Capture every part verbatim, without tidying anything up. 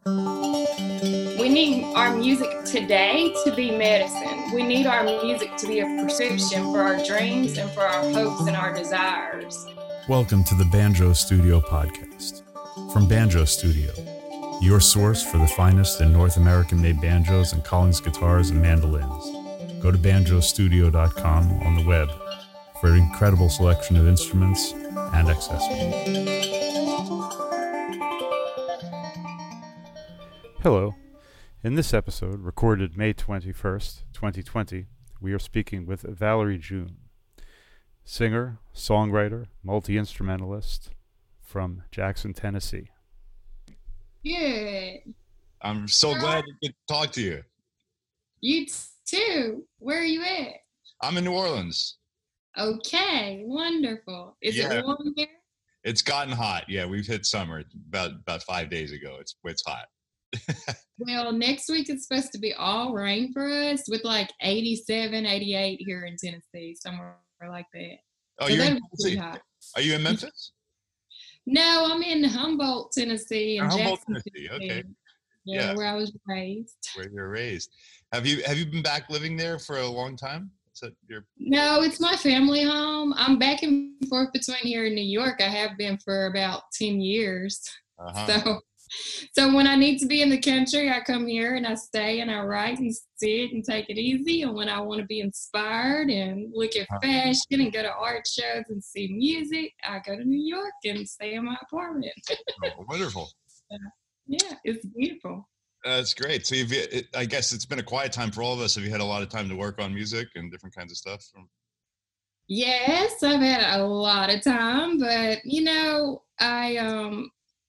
We need our music today to be medicine. We need our music to be a prescription for our dreams and for our hopes and our desires. Welcome to the Banjo Studio podcast. From Banjo Studio, your source for the finest in North American-made banjos and Collins guitars and mandolins. Go to banjo studio dot com on the web for an incredible selection of instruments and accessories. Hello. In this episode, recorded May twenty-first, twenty twenty, we are speaking with Valerie June, singer, songwriter, multi-instrumentalist from Jackson, Tennessee. Good. I'm so glad to get to talk to you. You too. Where are you at? I'm in New Orleans. Okay, wonderful. Is Yeah. it warm here? It's gotten hot. Yeah, we've hit summer about about five days ago. It's it's hot. Well, next week it's supposed to be all rain for us with like eighty-seven, eighty-eight here in Tennessee, somewhere like that. Oh, So you're in that'd be pretty Tennessee. hot. Are you in Memphis? No, I'm in Humboldt, Tennessee, and Oh, Humboldt, Jackson, Tennessee. Tennessee. Okay. Yeah, Yeah. where I was raised. Where you're raised. Have you have you been back living there for a long time? Is that your No, it's my family home. I'm back and forth between here and New York. I have been for about ten years. uh-huh. So, so when I need to be in the country, I come here and I stay and I write and sit and take it easy. And when I want to be inspired and look at Uh-huh. fashion and go to art shows and see music, I go to New York and stay in my apartment. Oh, wonderful. Yeah, it's beautiful. That's great. So you've, it, I guess it's been a quiet time for all of us. Have you had a lot of time to work on music and different kinds of stuff? Yes, I've had a lot of time, but you know, I um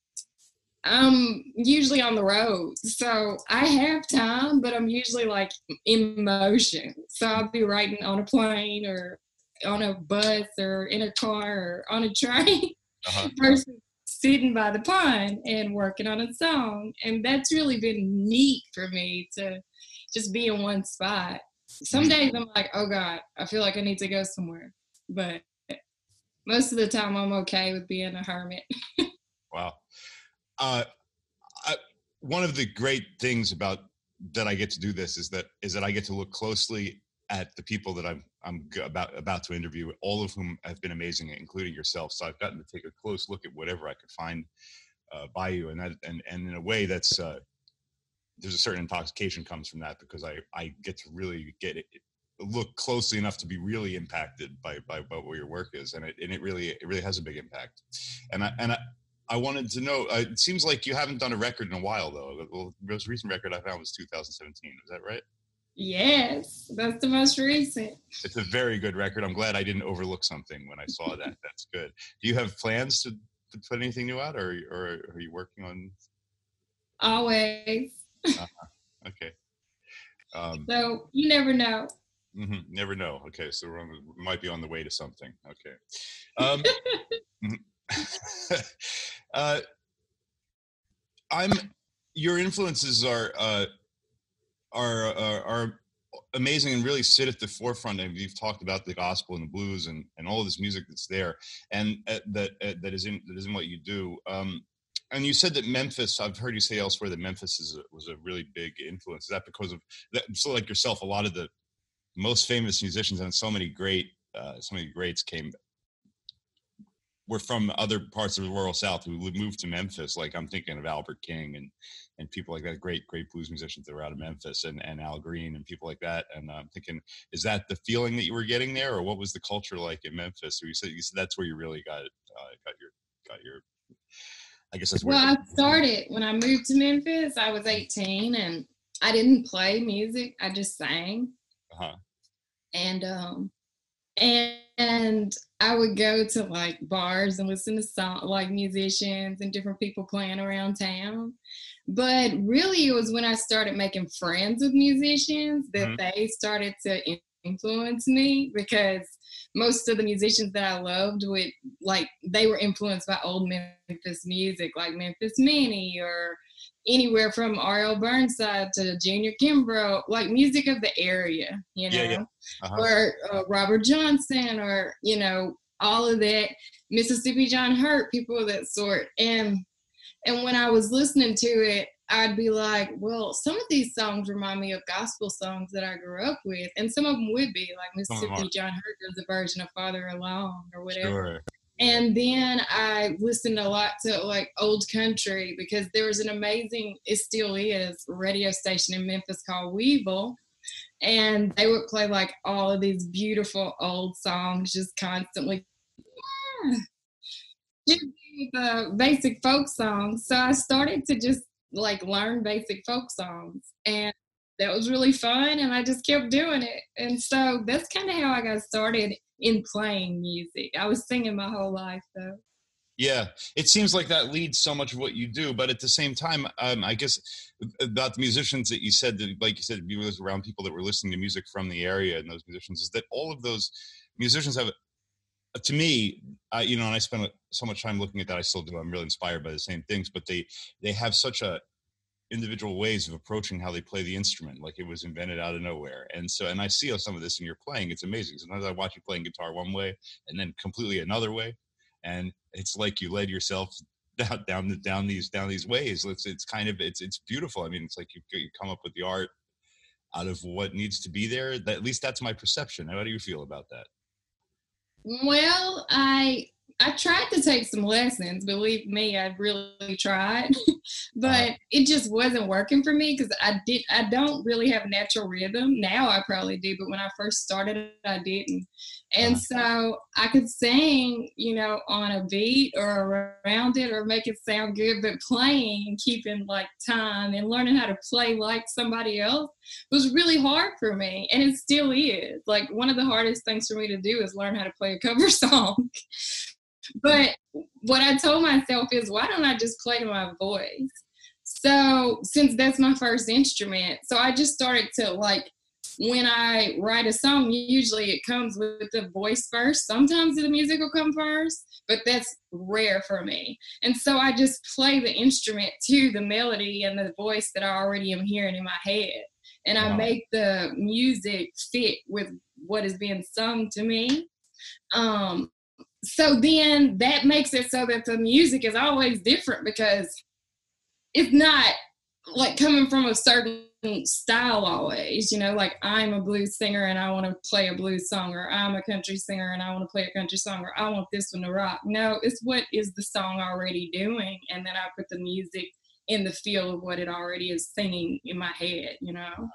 I'm usually on the road, so I have time, but I'm usually like in motion. So I'll be writing on a plane or on a bus or in a car or on a train Uh-huh. versus sitting by the pond and working on a song. And that's really been neat for me to just be in one spot. Some days I'm like, oh God, I feel like I need to go somewhere. But most of the time I'm okay with being a hermit. Wow. Uh, I, one of the great things about that I get to do this is that is that I get to look closely at the people that I'm I'm g- about about to interview, all of whom have been amazing, including yourself. So I've gotten to take a close look at whatever I could find uh, by you, and that and, and in a way that's uh, there's a certain intoxication comes from that because I, I get to really get it look closely enough to be really impacted by by, by what your work is, and it and it really it really has a big impact, and I and I. I wanted to know, uh, it seems like you haven't done a record in a while, though. The most recent record I found was two thousand seventeen. Is that right? Yes, that's the most recent. It's a very good record. I'm glad I didn't overlook something when I saw that. That's good. Do you have plans to, to put anything new out, or, or are you working on? Always. Uh-huh. Okay. Um, So you never know. mhm, never know. Okay, so we're on, we might be on the way to something. Okay. Um, mhm. uh, I'm. Your influences are uh, are are are amazing and really sit at the forefront. And you've talked about the gospel and the blues and, and all of this music that's there, and uh, that uh, that is in that is in what you do. Um, and you said that Memphis. I've heard you say elsewhere that Memphis is a, was a really big influence. Is that because of that? So, like yourself, a lot of the most famous musicians and so many great, uh, so many greats came. Were from other parts of the rural South who would move to Memphis. Like I'm thinking of Albert King and, and people like that, great, great blues musicians that were out of Memphis, and, and Al Green and people like that. And I'm thinking, is that the feeling that you were getting there, or what was the culture like in Memphis? Or you said, you said that's where you really got, uh, got your, got your, I guess that's where. Well, I started when I moved to Memphis. I was eighteen and I didn't play music. I just sang. Uh-huh. And um and, and I would go to like bars and listen to song like musicians and different people playing around town. But really it was when I started making friends with musicians that Mhm. they started to in- influence me, because most of the musicians that I loved would like they were influenced by old Memphis music, like Memphis Minnie or anywhere from R L Burnside to Junior Kimbrough, like music of the area, you know, Yeah, yeah. Uh-huh. or uh, Robert Johnson, or, you know, all of that, Mississippi John Hurt, people of that sort. And And when I was listening to it, I'd be like, well, some of these songs remind me of gospel songs that I grew up with. And some of them would be, like Mississippi John Hurt's a version of Farther Along or whatever. Sure. And then I listened a lot to like old country, because there was an amazing, it still is, radio station in Memphis called Weevil. And they would play like all of these beautiful old songs just constantly. Yeah. The basic folk songs. So I started to just like learn basic folk songs. And that was really fun. And I just kept doing it. And so that's kind of how I got started in playing music. I was singing my whole life though. Yeah, it seems like that leads so much of what you do, but at the same time, um, I guess about the musicians that you said, that, like you said, you were around people that were listening to music from the area, and those musicians, is that all of those musicians have, to me, I, you know, and I spend so much time looking at that, I still do, I'm really inspired by the same things, but they, they have such a individual ways of approaching how they play the instrument, like it was invented out of nowhere. And so, and I see some of this in your playing, it's amazing. Sometimes I watch you playing guitar one way and then completely another way, and it's like you led yourself down down, the, down these down these ways. It's it's kind of it's it's beautiful. I mean, it's like you you come up with the art out of what needs to be there. That, at least that's my perception. How do you feel about that? Well, I I tried to take some lessons. Believe me, I really tried, but uh-huh. It just wasn't working for me, because I did I don't really have natural rhythm. Now I probably do, but when I first started, I didn't. And uh-huh. So I could sing, you know, on a beat or around it, or make it sound good, but playing and keeping like time and learning how to play like somebody else was really hard for me, and it still is. Like, one of the hardest things for me to do is learn how to play a cover song. But what I told myself is, why don't I just play to my voice? So since that's my first instrument, so I just started to, like, when I write a song, usually it comes with the voice first. Sometimes the music will come first, but that's rare for me. And so I just play the instrument to the melody and the voice that I already am hearing in my head. And I make the music fit with what is being sung to me. Um, So then that makes it so that the music is always different, because it's not like coming from a certain style always, you know, like I'm a blues singer and I want to play a blues song, or I'm a country singer and I want to play a country song, or I want this one to rock. No, it's what is the song already doing, and then I put the music in the feel of what it already is singing in my head, you know.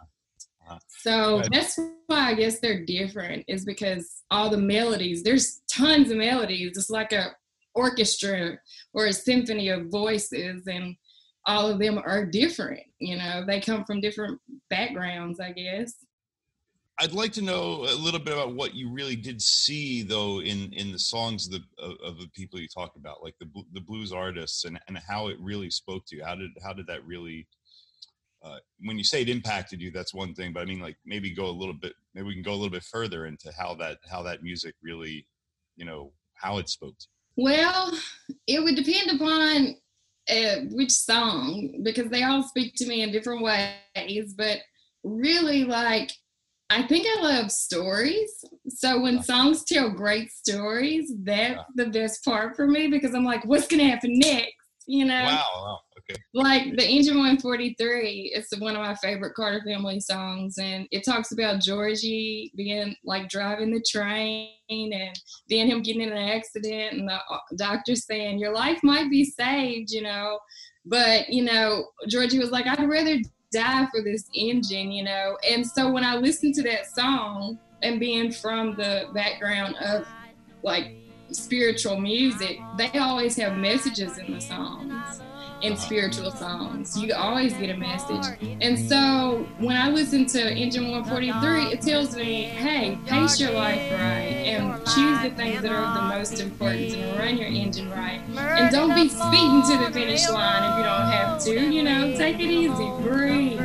So that's why I guess they're different, is because all the melodies, there's tons of melodies. It's like a orchestra or a symphony of voices, and all of them are different. You know, they come from different backgrounds, I guess. I'd like to know a little bit about what you really did see, though, in, in the songs of the, of, of the people you talk about, like the the blues artists, and, and how it really spoke to you. How did how did that really? Uh, when you say it impacted you, that's one thing, but I mean, like, maybe go a little bit, maybe we can go a little bit further into how that, how that music really, you know, how it spoke to you. Well, it would depend upon uh, which song, because they all speak to me in different ways, but really, like, I think I love stories. So when songs tell great stories, that's yeah. the best part for me, because I'm like, what's going to happen next? You know? Wow, wow. Okay. Like the Engine one forty-three, it's one of my favorite Carter Family songs, and it talks about Georgie being like driving the train, and then him getting in an accident, and the doctor saying your life might be saved, you know, but you know, Georgie was like, I'd rather die for this engine, you know. And so when I listened to that song, and being from the background of like spiritual music, they always have messages in the songs. In spiritual songs, you always get a message. And so when I listen to Engine one forty-three, it tells me, hey, pace your life right, and choose the things that are the most important, and run your engine right, and don't be speeding to the finish line if you don't have to, you know. Take it easy, breathe.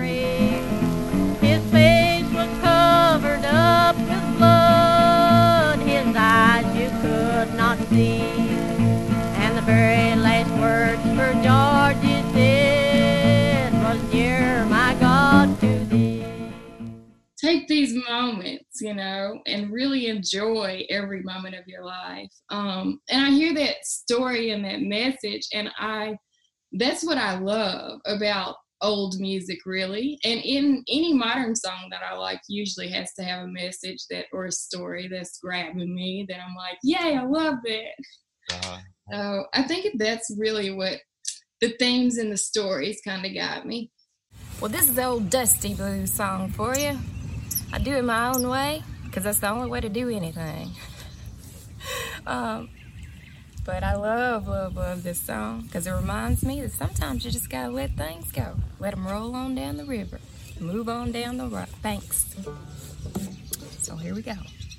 His face was covered up with blood, his eyes you could not see, and the very last words for Georgie said was, dear my God, to thee. Take these moments, you know, and really enjoy every moment of your life. Um, and I hear that story and that message, and I that's what I love about old music, really. And in any modern song that I like usually has to have a message that or a story that's grabbing me that I'm like, yay, I love that. Uh-huh. So I think that's really what the themes and the stories kind of got me. Well, this is the old Dusty Blues song for you. I do it my own way because that's the only way to do anything. um, but I love, love, love this song because it reminds me that sometimes you just gotta let things go. Let them roll on down the river. Move on down the rock banks. So here we go.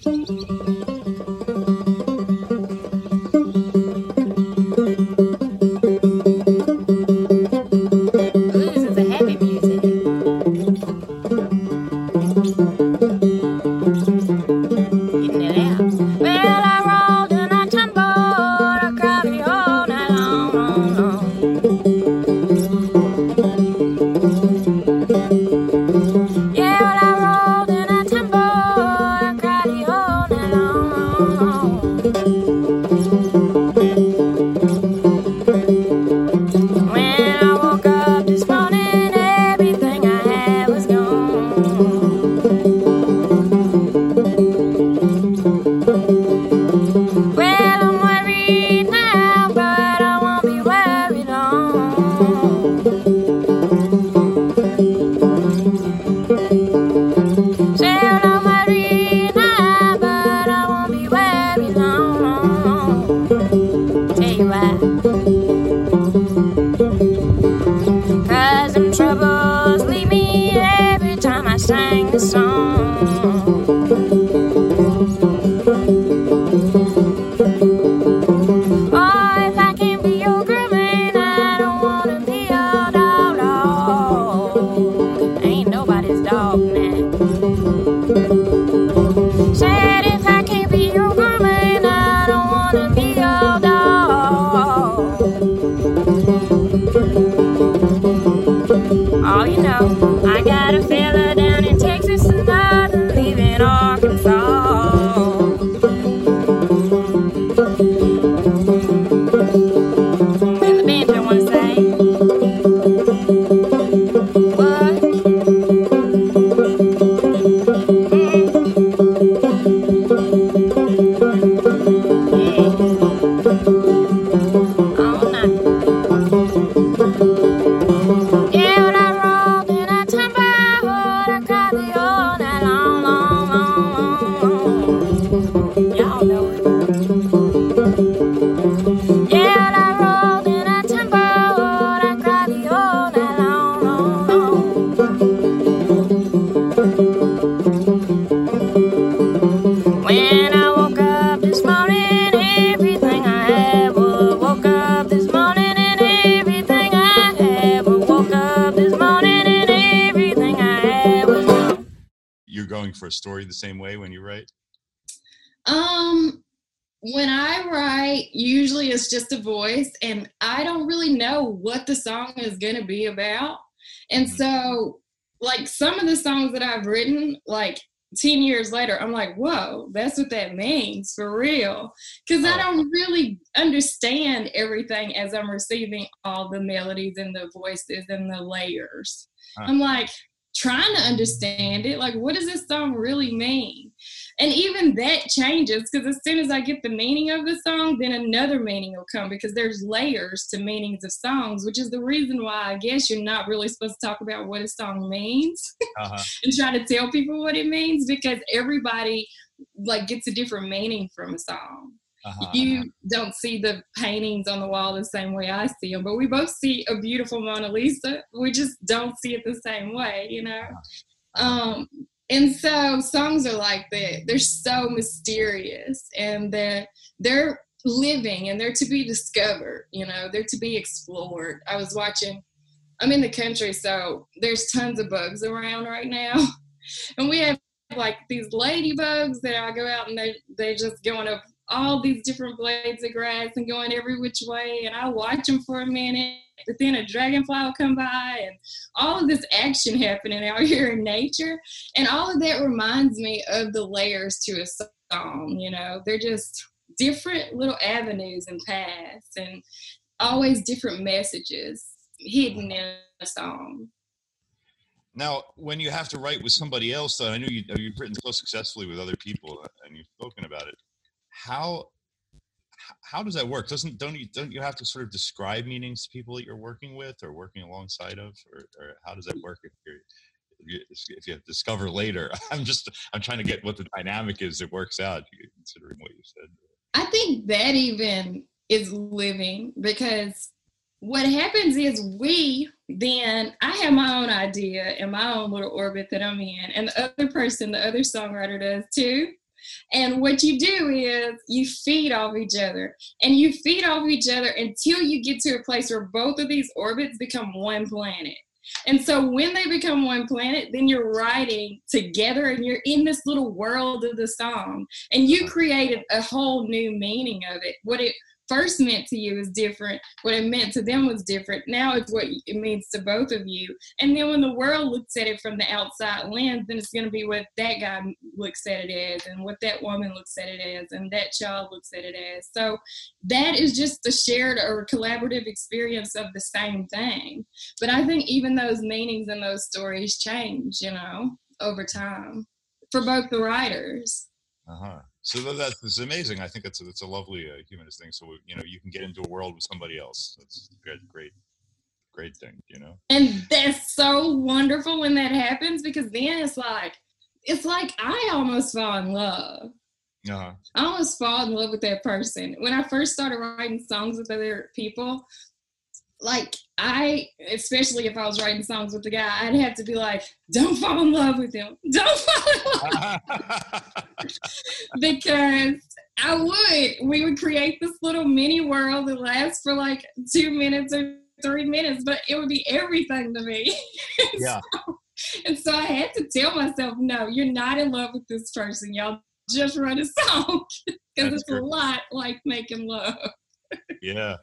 For a story the same way when you write? Um, when I write, usually it's just a voice, and I don't really know what the song is going to be about. And mm-hmm. so, like, some of the songs that I've written, like, ten years later, I'm like, whoa, that's what that means for real. Because oh. I don't really understand everything as I'm receiving all the melodies and the voices and the layers. Huh. I'm like, trying to understand it, like, what does this song really mean? And even that changes, because as soon as I get the meaning of the song, then another meaning will come, because there's layers to meanings of songs, which is the reason why I guess you're not really supposed to talk about what a song means uh-huh. and try to tell people what it means, because everybody like gets a different meaning from a song. Uh-huh. You don't see the paintings on the wall the same way I see them, but we both see a beautiful Mona Lisa. We just don't see it the same way, you know? Uh-huh. Um, and so songs are like that. They're so mysterious, and they're, they're living, and they're to be discovered, you know? They're to be explored. I was watching, I'm in the country, so there's tons of bugs around right now. And we have like these ladybugs that I go out and they they just going up all these different blades of grass and going every which way, and I watch them for a minute, but then a dragonfly will come by, and all of this action happening out here in nature, and all of that reminds me of the layers to a song. You know, they're just different little avenues and paths, and always different messages hidden in a song. Now, when you have to write with somebody else, though, I know you, you've written so successfully with other people, and you've spoken about it. How how does that work? Doesn't don't you don't you have to sort of describe meanings to people that you're working with or working alongside of, or, or how does that work if you're if you discover later? I'm just I'm trying to get what the dynamic is that works out, considering what you said. I think that even is living, because what happens is we then I have my own idea and my own little orbit that I'm in, and the other person, the other songwriter does too. And what you do is you feed off each other, and you feed off each other until you get to a place where both of these orbits become one planet. And so when they become one planet, then you're writing together and you're in this little world of the song, and you created a whole new meaning of it. What it first meant to you is different. What it meant to them was different. Now it's what it means to both of you. And then when the world looks at it from the outside lens, then it's going to be what that guy looks at it as, and what that woman looks at it as, and that child looks at it as. So that is just the shared or collaborative experience of the same thing. But I think even those meanings and those stories change, you know, over time for both the writers. Uh-huh. So that's, that's amazing. I think that's a, that's a lovely uh, humanist thing. So, you know, you can get into a world with somebody else. That's a great, great, great thing, you know? And that's so wonderful when that happens, because then it's like, it's like I almost fall in love. Uh-huh. I almost fall in love with that person. When I first started writing songs with other people, like I, especially if I was writing songs with the guy, I'd have to be like, don't fall in love with him. Don't fall in love because I would. We would create this little mini world that lasts for like two minutes or three minutes, but it would be everything to me. Yeah. so, and so I had to tell myself, no, you're not in love with this person. Y'all just write a song, because it's great. A lot like making love. Yeah.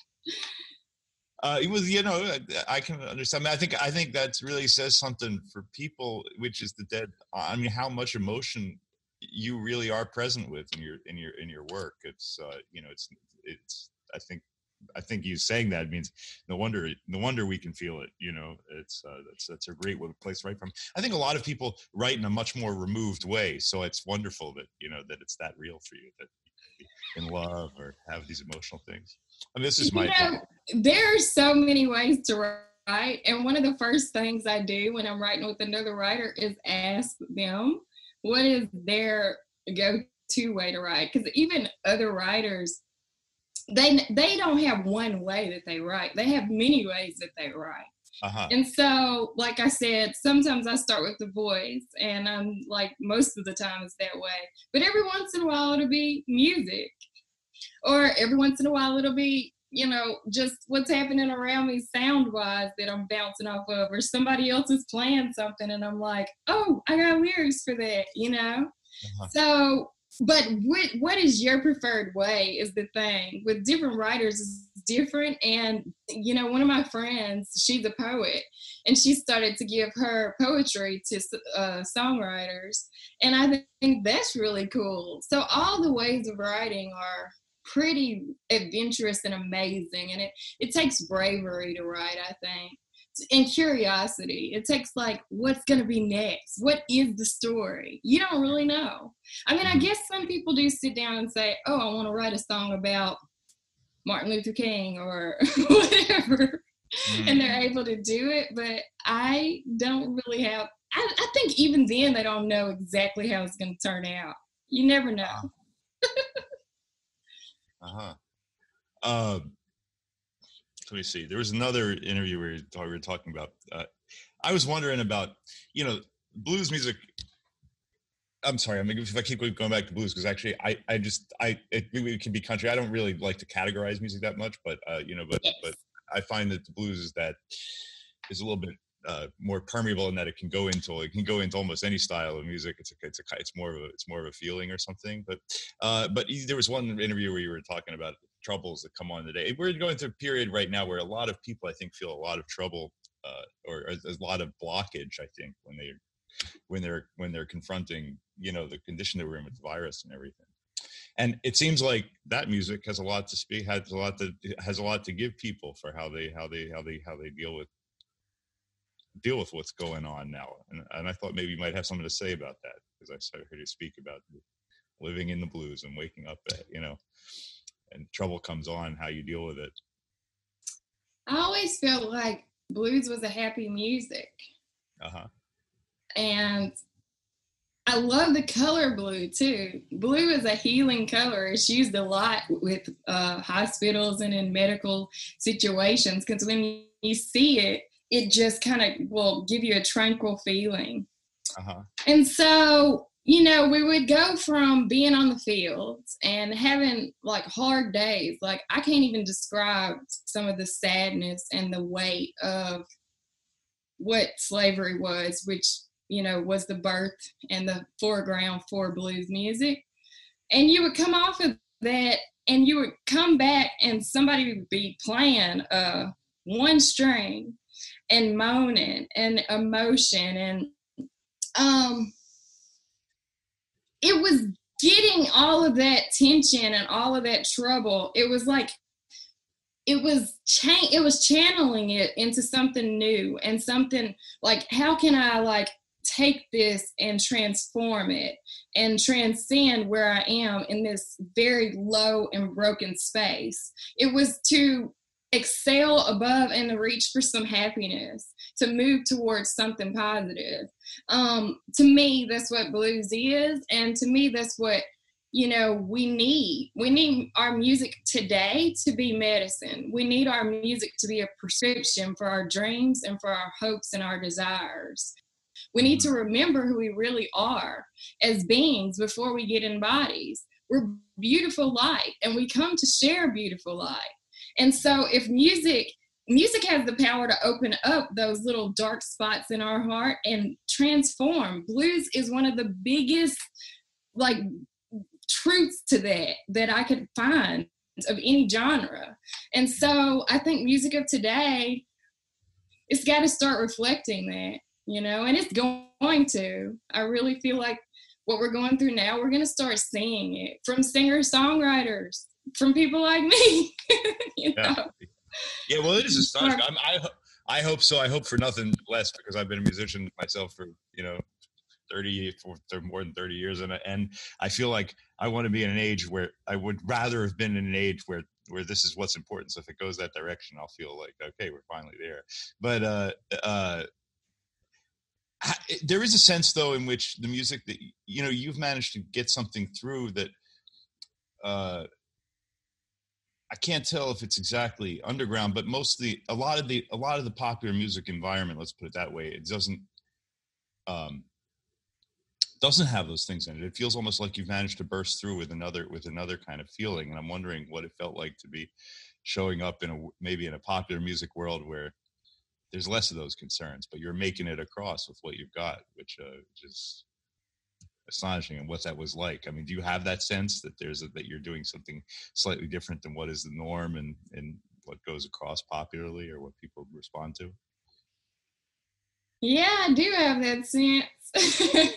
Uh, it was, you know, I can understand. I, mean, I think, I think that really says something for people, which is the dead. I mean, how much emotion you really are present with in your in your in your work. It's, uh, you know, it's it's. I think, I think you saying that means no wonder, no wonder we can feel it. You know, it's uh, that's that's a great place to write from. I think a lot of people write in a much more removed way, so it's wonderful that you know that it's that real for you, that in love or have these emotional things. I mean, this is my. You know, there are so many ways to write, and one of the first things I do when I'm writing with another writer is ask them what is their go-to way to write, because even other writers, they they don't have one way that they write. They have many ways that they write. Uh-huh. And so, like I said, sometimes I start with the voice, and I'm like, most of the time it's that way. But every once in a while it'll be music. Or every once in a while it'll be, you know, just what's happening around me sound-wise that I'm bouncing off of. Or somebody else is playing something and I'm like, oh, I got lyrics for that, you know? Uh-huh. So, but what what is your preferred way is the thing. With different writers, it's different. And, you know, one of my friends, she's a poet, and she started to give her poetry to uh, songwriters. And I think that's really cool. So all the ways of writing are pretty adventurous and amazing, and it it takes bravery to write, I think, and curiosity. It takes like, what's going to be next? What is the story? You don't really know. I mean, I guess some people do sit down and say, oh, I want to write a song about Martin Luther King or whatever, mm. and they're able to do it, but I don't really have, I, I think even then they don't know exactly how it's going to turn out. You never know. Uh-huh. Uh, let me see. There was another interview where we were talking about, uh, I was wondering about, you know, blues music. I'm sorry, I mean, if I keep going back to blues, because actually I, I just, I, it, it can be country. I don't really like to categorize music that much, but, uh, you know, but, yes. but I find that the blues is that is a little bit uh, more permeable in that it can go into, it can go into almost any style of music. It's a, it's a, it's more of a, it's more of a feeling or something. But, uh, but there was one interview where you were talking about troubles that come on today. We're going through a period right now where a lot of people, I think, feel a lot of trouble, uh, or, or a lot of blockage, I think, when they, when they're, when they're confronting, you know, the condition that we're in with the virus and everything. and it seems like that music has a lot to speak, has a lot to has a lot to give people for how they how they how they how they deal with deal with what's going on now. And, and I thought maybe you might have something to say about that, because I started heard you speak about living in the blues and waking up at, you know, and trouble comes on, how you deal with it. I always felt like blues was a happy music. Uh-huh. And I love the color blue too. Blue is a healing color. It's used a lot with uh, hospitals and in medical situations, because when you see it, it just kind of will give you a tranquil feeling. Uh-huh. And so, you know, we would go from being on the fields and having like hard days. Like, I can't even describe some of the sadness and the weight of what slavery was, which, you know, was the birth and the foreground for blues music. And you would come off of that and you would come back and somebody would be playing uh, one string and moaning and emotion. And um, it was getting all of that tension and all of that trouble. It was like, it was cha- it was channeling it into something new and something like, how can I like take this and transform it and transcend where I am in this very low and broken space. It was to excel above and to reach for some happiness, to move towards something positive. Um, to me, that's what blues is. And to me, that's what, you know, we need. We need our music today to be medicine. We need our music to be a prescription for our dreams and for our hopes and our desires. We need to remember who we really are as beings before we get in bodies. We're beautiful light, and we come to share beautiful light. And so if music, music has the power to open up those little dark spots in our heart and transform. Blues is one of the biggest, like, truths to that that I could find of any genre. And so I think music of today, it's got to start reflecting that, you know, and it's going to. I really feel like what we're going through now, we're going to start seeing it from singer-songwriters, from people like me. You know? Yeah. Yeah, well, it is astonishing. I'm, I I hope so. I hope for nothing less, because I've been a musician myself for, you know, thirty, for more than thirty years, and and I feel like I want to be in an age where I would rather have been in an age where where this is what's important. So if it goes that direction, I'll feel like, okay, we're finally there. But uh, uh, there is a sense, though, in which the music that, you know, you've managed to get something through that. Uh, I can't tell if it's exactly underground, but mostly a lot of the a lot of the popular music environment, let's put it that way, it doesn't um, doesn't have those things in it. It feels almost like you've managed to burst through with another with another kind of feeling. And I'm wondering what it felt like to be showing up in a maybe in a popular music world where there's less of those concerns, but you're making it across with what you've got, which, uh, which is astonishing. And what that was like. I mean, do you have that sense that there's a, that you're doing something slightly different than what is the norm and, and what goes across popularly or what people respond to? Yeah, I do have that sense.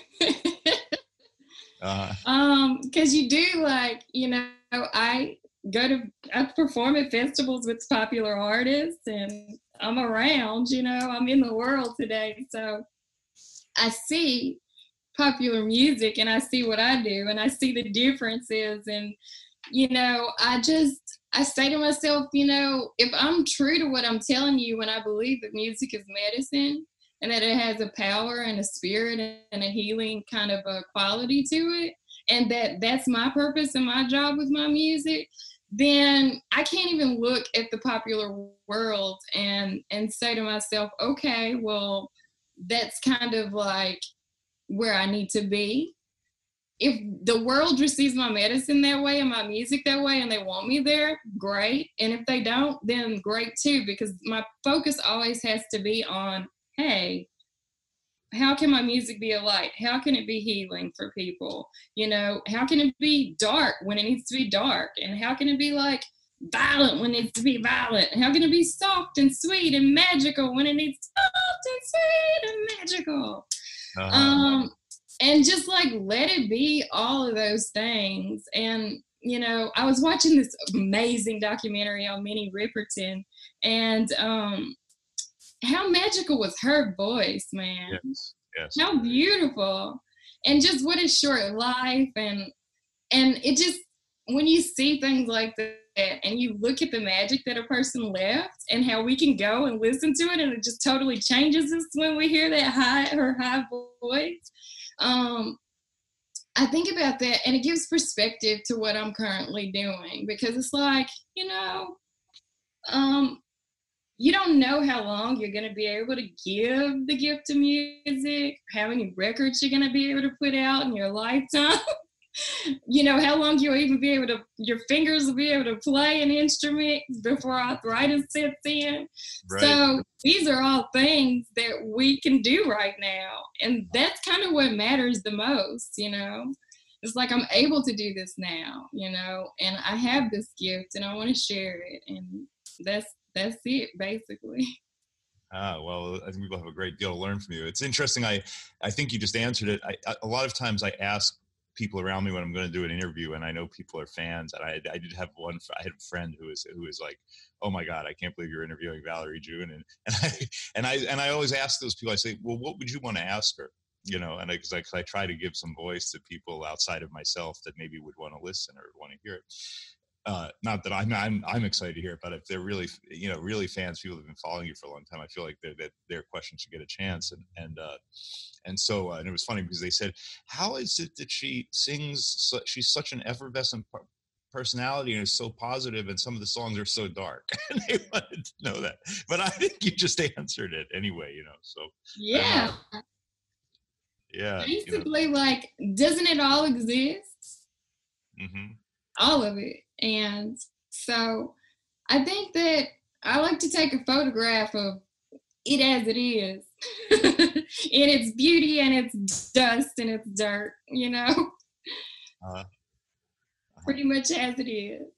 uh, um, because you do, like, you know, I go to, I perform at festivals with popular artists, and I'm around, you know, I'm in the world today. So I see popular music and I see what I do and I see the differences. And, you know, I just, I say to myself, you know, if I'm true to what I'm telling you, when I believe that music is medicine and that it has a power and a spirit and a healing kind of a quality to it, and that that's my purpose and my job with my music, then I can't even look at the popular world and, and say to myself, okay, well, that's kind of like where I need to be. If the world receives my medicine that way and my music that way and they want me there, great. And if they don't, then great too, because my focus always has to be on, hey, how can my music be a light? How can it be healing for people? You know, how can it be dark when it needs to be dark? And how can it be like violent when it needs to be violent? How can it be soft and sweet and magical when it needs soft and sweet and magical? Uh-huh. Um, and just like let it be all of those things. And you know, I was watching this amazing documentary on Minnie Riperton, and um, how magical was her voice, man. Yes, yes. How beautiful. And just what a short life. And and it just, when you see things like that and you look at the magic that a person left and how we can go and listen to it, and it just totally changes us when we hear that high, her high voice. Um, I think about that, and it gives perspective to what I'm currently doing, because it's like, you know, um, you don't know how long you're going to be able to give the gift of music, how many records you're going to be able to put out in your lifetime. You know, how long you'll even be able to, your fingers will be able to play an instrument before arthritis sets in. Right. So these are all things that we can do right now. And that's kind of what matters the most, you know. It's like, I'm able to do this now, you know, and I have this gift and I want to share it. And that's, that's it, basically. Ah, well, I think we will have a great deal to learn from you. It's interesting. I, I think you just answered it. I, I, a lot of times I ask people around me when I'm going to do an interview, and I know people are fans. And I, I did have one. I had a friend who was who was like, "Oh my God, I can't believe you're interviewing Valerie June." And and I and I and I always ask those people. I say, "Well, what would you want to ask her?" You know, and because I, I, I try to give some voice to people outside of myself that maybe would want to listen or want to hear it. Uh, not that I'm, I'm I'm excited to hear it, but if they're really, you know, really fans, people have been following you for a long time, I feel like that their questions should get a chance. And and uh, and so uh, and it was funny because they said, how is it that she sings? So, she's such an effervescent personality and is so positive, and some of the songs are so dark. And they wanted to know that, but I think you just answered it anyway. You know, so yeah, uh, yeah. Basically, you know. Like, doesn't it all exist? Mm-hmm. All of it. And so I think that I like to take a photograph of it as it is, in its beauty and its dust and its dirt, you know, uh, uh, pretty much as it is.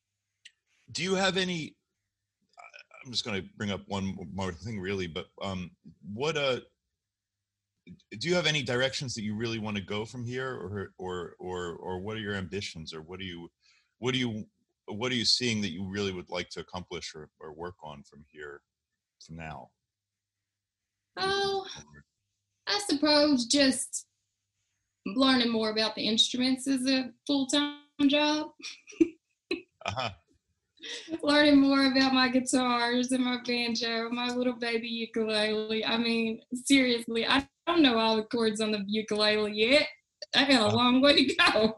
Do you have any, I'm just going to bring up one more thing really, but um, what, uh, do you have any directions that you really want to go from here, or, or, or, or what are your ambitions, or what do you, what do you, what are you seeing that you really would like to accomplish or, or work on from here, from now? Oh, I suppose just learning more about the instruments is a full-time job. Uh-huh. Learning more about my guitars and my banjo, my little baby ukulele. I mean, seriously, I don't know all the chords on the ukulele yet. I got a long way to go.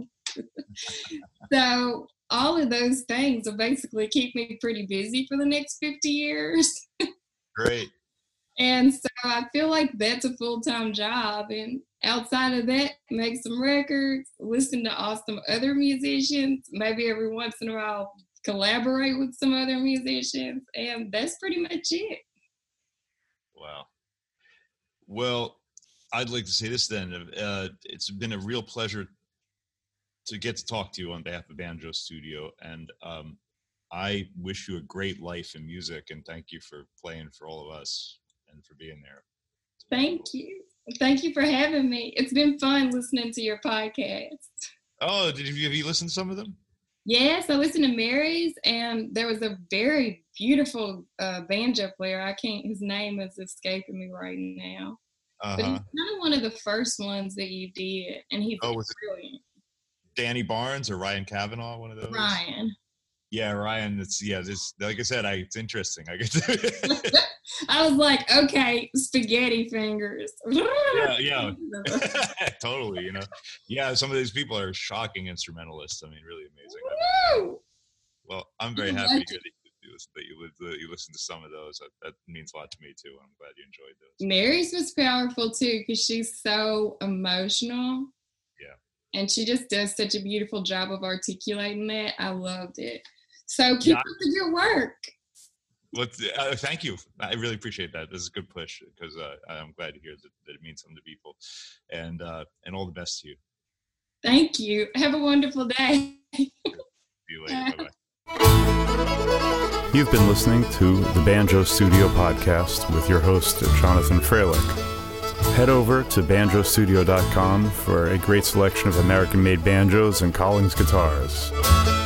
So all of those things will basically keep me pretty busy for the next fifty years. Great. And so I feel like that's a full-time job. And outside of that, make some records, listen to awesome other musicians, maybe every once in a while collaborate with some other musicians, and that's pretty much it. Wow. Well, I'd like to say this then. Uh, it's been a real pleasure to get to talk to you on behalf of Banjo Studio, and um, I wish you a great life in music, and thank you for playing for all of us and for being there. Thank you. Thank you for having me. It's been fun listening to your podcast. Oh, did you have you listened to some of them? Yes, I listened to Mary's, and there was a very beautiful uh, banjo player. I can't, his name is escaping me right now. Uh-huh. But he's kind of one of the first ones that you did, and he's oh, was brilliant. It Danny Barnes or Ryan Kavanaugh, one of those? Ryan. Yeah, Ryan. It's yeah. This, like I said, I it's interesting. I get to I was like, okay, spaghetti fingers. yeah, yeah, totally. You know, yeah. Some of these people are shocking instrumentalists. I mean, really amazing. Woo! Well, I'm very happy to hear that you listen, that you, that you listen to some of those. That, that means a lot to me too. I'm glad you enjoyed those. Mary's was powerful too because she's so emotional. Yeah. And she just does such a beautiful job of articulating that. I loved it. So keep yeah. up the good work. Well, uh, thank you. I really appreciate that. This is a good push because uh, I'm glad to hear that, that it means something to people. And uh, and all the best to you. Thank you. Have a wonderful day. See you later. Bye-bye. You've been listening to the Banjo Studio podcast with your host, Jonathan Freilich. Head over to banjo studio dot com for a great selection of American-made banjos and Collings guitars.